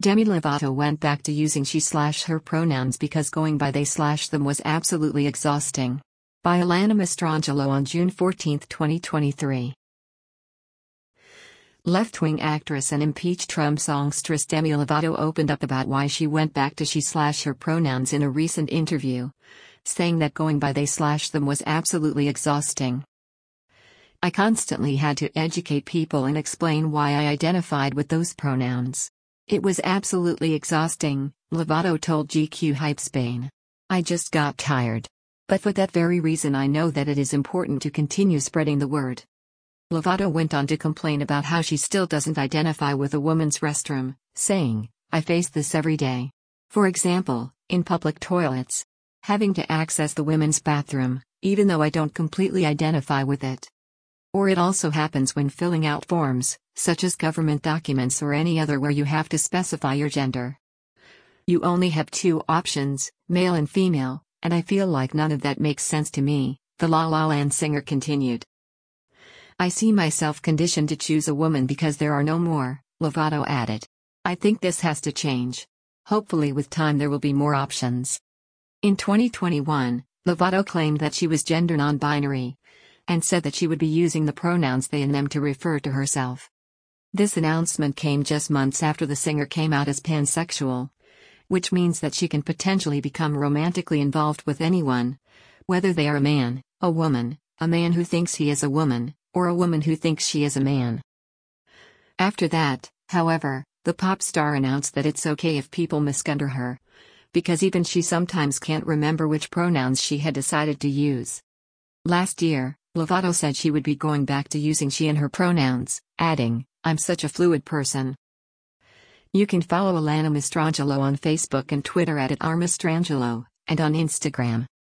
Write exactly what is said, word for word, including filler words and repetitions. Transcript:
Demi Lovato went back to using she slash her pronouns because going by they slash them was absolutely exhausting. By Alana Mastrangelo on June fourteenth, twenty twenty-three. Left-wing actress and impeached Trump songstress Demi Lovato opened up about why she went back to she slash her pronouns in a recent interview, saying that going by they slash them was absolutely exhausting. "I constantly had to educate people and explain why I identified with those pronouns. It was absolutely exhausting," Lovato told G Q Hype Spain. "I just got tired. But for that very reason I know that it is important to continue spreading the word." Lovato went on to complain about how she still doesn't identify with a woman's restroom, saying, "I face this every day. For example, in public toilets. Having to access the women's bathroom, even though I don't completely identify with it. Or it also happens when filling out forms, such as government documents or any other where you have to specify your gender. You only have two options, male and female, and I feel like none of that makes sense to me," the La La Land singer continued. "I see myself conditioned to choose a woman because there are no more," Lovato added. "I think this has to change. Hopefully with time there will be more options." In twenty twenty-one, Lovato claimed that she was gender non-binary, and said that she would be using the pronouns they and them to refer to herself. This announcement came just months after the singer came out as pansexual, which means that she can potentially become romantically involved with anyone, whether they are a man, a woman, a man who thinks he is a woman, or a woman who thinks she is a man. After that, however, the pop star announced that it's okay if people misgender her, because even she sometimes can't remember which pronouns she had decided to use. Last year, Lovato said she would be going back to using she and her pronouns, adding, "I'm such a fluid person." You can follow Alana Mastrangelo on Facebook and Twitter at, at r mastrangelo, and on Instagram.